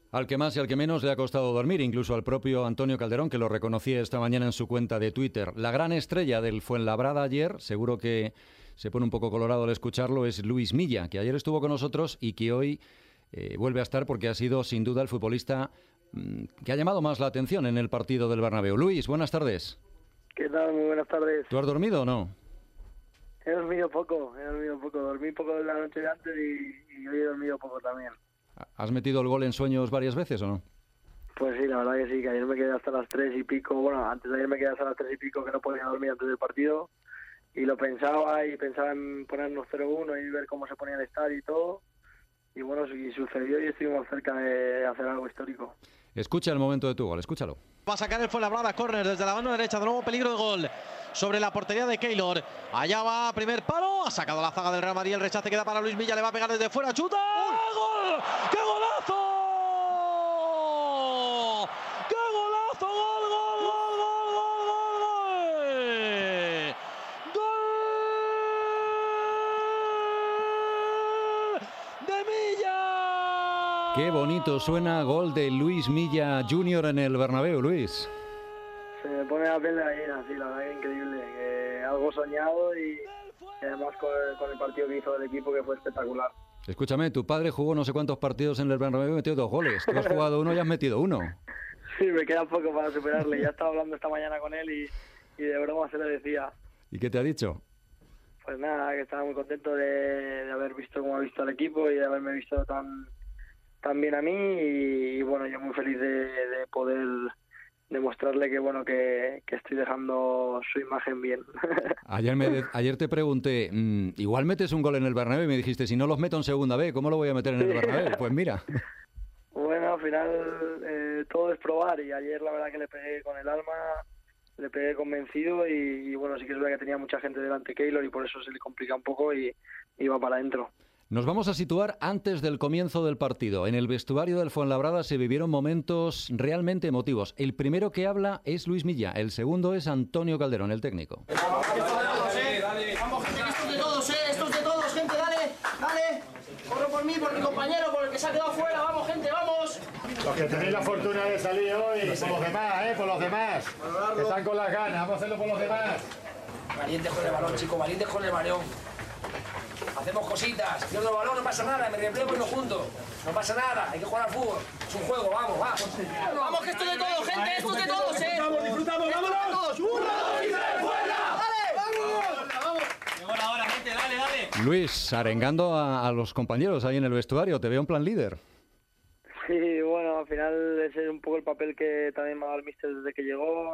Al que más y al que menos le ha costado dormir, incluso al propio Antonio Calderón, que lo reconocía esta mañana en su cuenta de Twitter. La gran estrella del Fuenlabrada ayer, seguro que se pone un poco colorado al escucharlo, es Luis Milla, que ayer estuvo con nosotros y que hoy vuelve a estar porque ha sido sin duda el futbolista que ha llamado más la atención en el partido del Bernabéu. Luis, buenas tardes. ¿Qué tal? Muy buenas tardes. ¿Tú has dormido o no? He dormido poco. Dormí poco la noche de antes y hoy he dormido poco también. ¿Has metido el gol en sueños varias veces o no? Pues sí, la verdad que sí, que ayer me quedé hasta las 3 y pico. Bueno, antes de ayer me quedé hasta las 3 y pico que no podía dormir antes del partido. Y lo pensaba en ponernos 0-1 y ver cómo se ponía el estadio y todo. Y bueno, sí, sucedió y estuvimos cerca de hacer algo histórico. Escucha el momento de tu gol, escúchalo. Va a sacar el Fuenlabrada, córner desde la mano derecha, de nuevo peligro de gol sobre la portería de Keylor. Allá va, primer palo, ha sacado la zaga del Real Madrid, el rechace queda para Luis Milla, le va a pegar desde fuera, chuta, ¡gol! ¡Qué golazo! ¡Qué golazo! ¡Gol, gol, gol, gol, gol, gol! ¡Gol de Milla! Qué bonito suena gol de Luis Milla Jr. en el Bernabéu, Luis. Se me pone la piel de gallina, sí, la verdad que increíble. Algo soñado y además con el partido que hizo el equipo, que fue espectacular. Escúchame, tu padre jugó no sé cuántos partidos en el Bernabéu y metió 2 goles. Tú has jugado uno y has metido 1. Sí, me queda poco para superarle. Ya estaba hablando esta mañana con él y de broma se le decía. ¿Y qué te ha dicho? Pues nada, que estaba muy contento de haber visto cómo ha visto al equipo y de haberme visto tan bien a mí y bueno, yo muy feliz de poder demostrarle que bueno que estoy dejando su imagen bien. Ayer te pregunté, igual metes un gol en el Bernabéu y me dijiste, si no los meto en segunda B, ¿cómo lo voy a meter en el Bernabéu? Pues mira. Bueno, al final todo es probar y ayer la verdad que le pegué con el alma, le pegué convencido y bueno, sí que es verdad que tenía mucha gente delante Keylor y por eso se le complica un poco y iba para adentro. Nos vamos a situar antes del comienzo del partido. En el vestuario del Fuenlabrada se vivieron momentos realmente emotivos. El primero que habla es Luis Milla, el segundo es Antonio Calderón, el técnico. Vamos, gente, esto es de todos, esto es de todos, gente, dale. Corro por mí, por mi compañero, por el que se ha quedado fuera, vamos, gente, vamos. Los que tenéis la fortuna de salir hoy, por los demás, por los demás. Que están con las ganas, vamos a hacerlo por los demás. Valientes con el balón, chicos, valientes con el balón. Hacemos cositas, pierdo el balón, no pasa nada, me reempleo y lo junto. No pasa nada, hay que jugar al fútbol. Es un juego, vamos. Vamos, que esto es de todos, gente, esto es de todos, Disfrutamos, vámonos. Llegó la hora, gente, dale. Luis, arengando a los compañeros ahí en el vestuario, te veo en plan líder. Sí, bueno, al final ese es un poco el papel que también me ha dado el míster desde que llegó.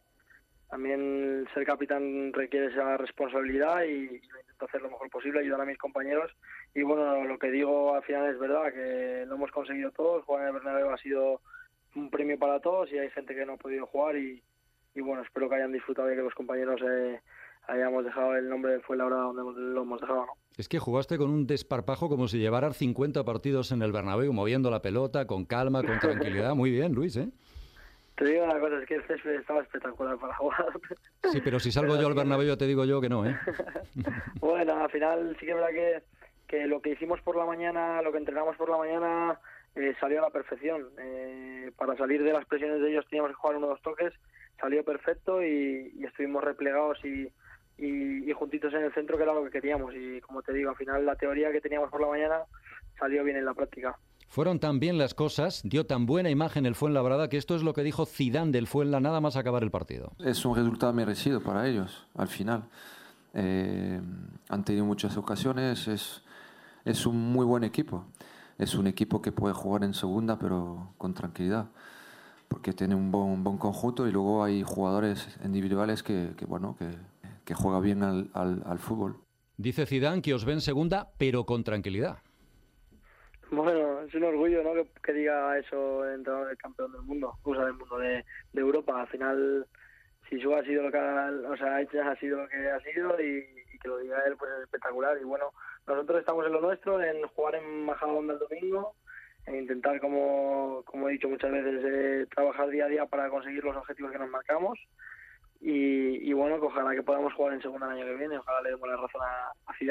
También ser capitán requiere esa responsabilidad y lo intento hacer lo mejor posible, ayudar a mis compañeros. Y bueno, lo que digo al final es verdad, que lo hemos conseguido todos. Jugar en el Bernabéu ha sido un premio para todos y hay gente que no ha podido jugar y bueno, espero que hayan disfrutado y que los compañeros hayamos dejado el nombre de Fuenlabrada donde lo hemos dejado, ¿no? Es que jugaste con un desparpajo como si llevaras 50 partidos en el Bernabéu, moviendo la pelota, con calma, con tranquilidad. Muy bien, Luis, ¿eh? Te digo una cosa, es que el césped estaba espectacular para jugar. Sí, pero si salgo yo al Bernabéu te digo yo que no, ¿eh? Bueno, al final sí que es verdad que lo que hicimos por la mañana, lo que entrenamos por la mañana, salió a la perfección. Para salir de las presiones de ellos teníamos que jugar 1 o 2 toques, salió perfecto y estuvimos replegados y juntitos en el centro, que era lo que queríamos. Y como te digo, al final la teoría que teníamos por la mañana salió bien en la práctica. Fueron tan bien las cosas, dio tan buena imagen el Fuenlabrada, que esto es lo que dijo Zidane del Fuenla nada más acabar el partido. Es un resultado merecido para ellos, al final. Han tenido muchas ocasiones, es un muy buen equipo. Es un equipo que puede jugar en segunda, pero con tranquilidad, porque tiene un buen conjunto y luego hay jugadores individuales que juegan bien al fútbol. Dice Zidane que os ve en segunda, pero con tranquilidad. Bueno, es un orgullo, ¿no?, que diga eso el entrenador del campeón del mundo, del mundo de Europa. Al final, si su ha sido lo que ha sido lo que ha sido y que lo diga él, pues es espectacular. Y bueno, nosotros estamos en lo nuestro, en jugar en Majadahonda el domingo, en intentar, como he dicho muchas veces, trabajar día a día para conseguir los objetivos que nos marcamos. Y bueno, ojalá que podamos jugar en segunda el año que viene, ojalá le demos la razón a Zidane.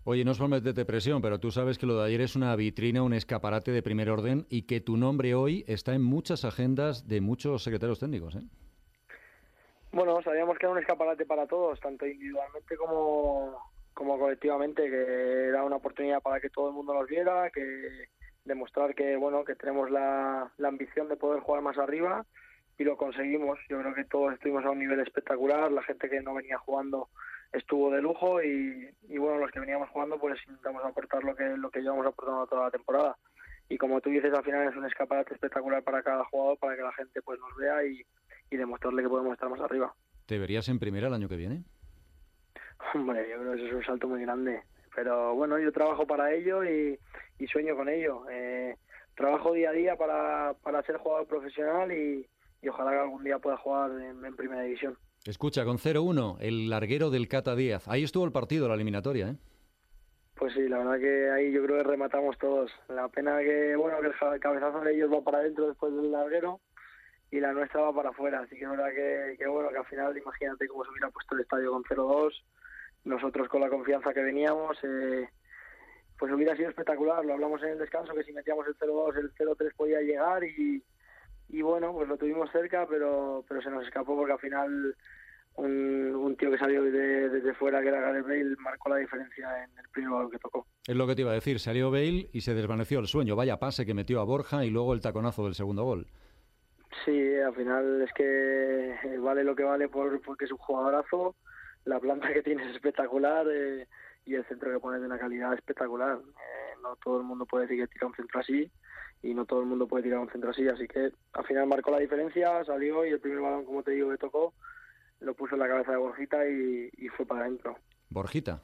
Oye, no es por meterte presión, pero tú sabes que lo de ayer es una vitrina, un escaparate de primer orden y que tu nombre hoy está en muchas agendas de muchos secretarios técnicos, ¿eh? Bueno, sabíamos que era un escaparate para todos, tanto individualmente como colectivamente, que era una oportunidad para que todo el mundo nos viera, que demostrar que bueno, que tenemos la ambición de poder jugar más arriba, y lo conseguimos. Yo creo que todos estuvimos a un nivel espectacular, la gente que no venía jugando estuvo de lujo y bueno, los que veníamos jugando pues intentamos aportar lo que llevamos aportando toda la temporada. Y como tú dices, al final es un escaparate espectacular para cada jugador, para que la gente pues nos vea y demostrarle que podemos estar más arriba. ¿Te verías en primera el año que viene? Hombre, yo creo que eso es un salto muy grande. Pero bueno, yo trabajo para ello y sueño con ello. Trabajo día a día para ser jugador profesional y ojalá que algún día pueda jugar en primera división. Escucha, con 0-1, el larguero del Cata Díaz. Ahí estuvo el partido, la eliminatoria, ¿eh? Pues sí, la verdad que ahí yo creo que rematamos todos. La pena que, bueno, que el cabezazo de ellos va para adentro después del larguero y la nuestra va para afuera. Así que es verdad que bueno, que al final imagínate cómo se hubiera puesto el estadio con 0-2. Nosotros con la confianza que veníamos, pues hubiera sido espectacular. Lo hablamos en el descanso, que si metíamos el 0-2, el 0-3 podía llegar y bueno, pues lo tuvimos cerca, pero se nos escapó porque al final un tío que salió desde fuera, que era Gareth Bale, marcó la diferencia en el primer balón que tocó. Es lo que te iba a decir, salió Bale y se desvaneció el sueño. Vaya pase que metió a Borja y luego el taconazo del segundo gol. Sí, al final es que vale lo que vale porque es un jugadorazo, la planta que tiene es espectacular y el centro que pone de una calidad espectacular. No todo el mundo puede decir que tira un centro así y no todo el mundo puede tirar un centro así, así que al final marcó la diferencia, salió y el primer balón, como te digo, que tocó, lo puso en la cabeza de Borjita y fue para adentro. ¿Borjita?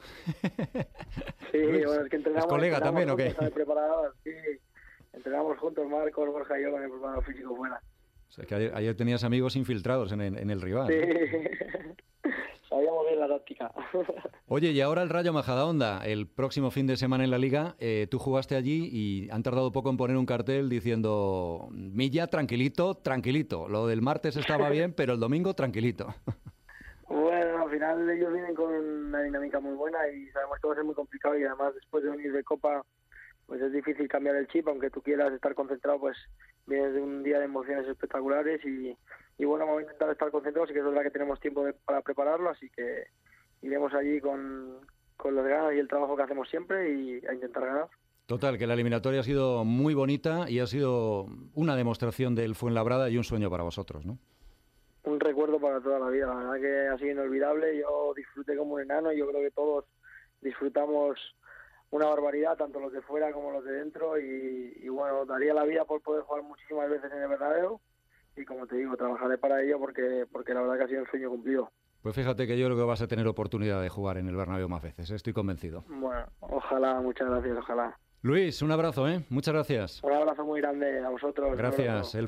Sí, Luis, bueno, es que entrenamos. ¿es colega también o qué? Sí, entrenamos juntos, Marcos, Borja y yo, con el preparador físico fuera. O sea, que ayer tenías amigos infiltrados en el rival. Sí, ¿no? Sabíamos bien la táctica. Oye, y ahora el Rayo Majadahonda, el próximo fin de semana en la Liga, tú jugaste allí y han tardado poco en poner un cartel diciendo Milla, tranquilito, tranquilito. Lo del martes estaba bien, pero el domingo tranquilito. Bueno, al final ellos vienen con una dinámica muy buena y sabemos que va a ser muy complicado y además después de venir de Copa pues es difícil cambiar el chip, aunque tú quieras estar concentrado, pues vienes de un día de emociones espectaculares y bueno, vamos a intentar estar concentrados y que es verdad que tenemos tiempo para prepararlo, así que iremos allí con las ganas y el trabajo que hacemos siempre y a intentar ganar. Total, que la eliminatoria ha sido muy bonita y ha sido una demostración del Fuenlabrada y un sueño para vosotros, ¿no? Un recuerdo para toda la vida, la verdad que ha sido inolvidable. Yo disfruté como un enano y yo creo que todos disfrutamos una barbaridad, tanto los de fuera como los de dentro y bueno, daría la vida por poder jugar muchísimas veces en el Bernabéu y como te digo, trabajaré para ello porque la verdad que ha sido un sueño cumplido. Pues fíjate que yo creo que vas a tener oportunidad de jugar en el Bernabéu más veces, estoy convencido. Bueno, ojalá, muchas gracias, ojalá. Luis, un abrazo, ¿eh? Muchas gracias. Un abrazo muy grande a vosotros. Gracias.